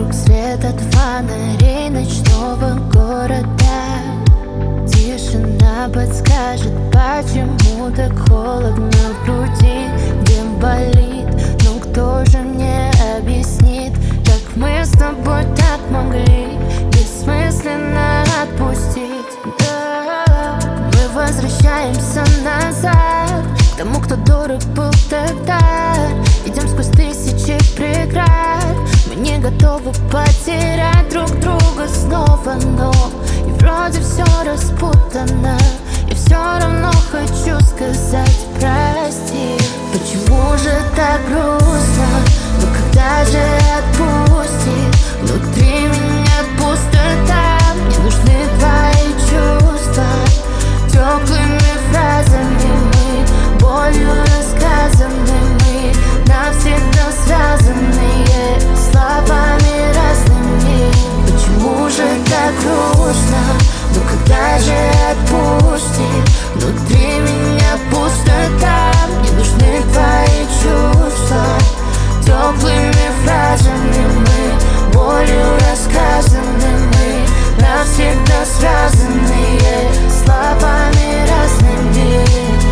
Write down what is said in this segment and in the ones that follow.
Вокруг свет от фонарей ночного города. Тишина подскажет, почему так холодно в груди. Где болит, ну кто же мне объяснит, как мы с тобой так могли бессмысленно отпустить? Да, мы возвращаемся назад к тому, кто дорог был тогда. Идем сквозь тысячи преград. Мы не готовы потерять друг друга снова, но и вроде все распутано. Я все равно хочу сказать прости. Почему же так грустно? Но когда же отпустит? Внутри меня пустота. Мне нужны твои чувства. Теплыми фразами мы, болью рассказаны мы, навсегда связанные словами разными. Почему же так грустно? Но когда же отпустит? Внутри меня пустота. Мне нужны твои чувства. Теплыми фразами мы, болью рассказаны мы, навсегда связанные словами разными.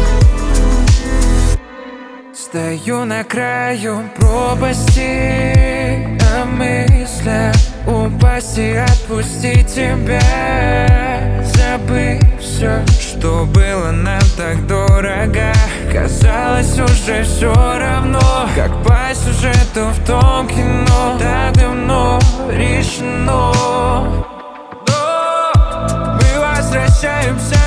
Стою на краю пропасти, а мысля упасть и отпустить тебя, забыть все, что было нам так дорого. Казалось, уже все равно, как по сюжету в том кино. Так давно решено, но мы возвращаемся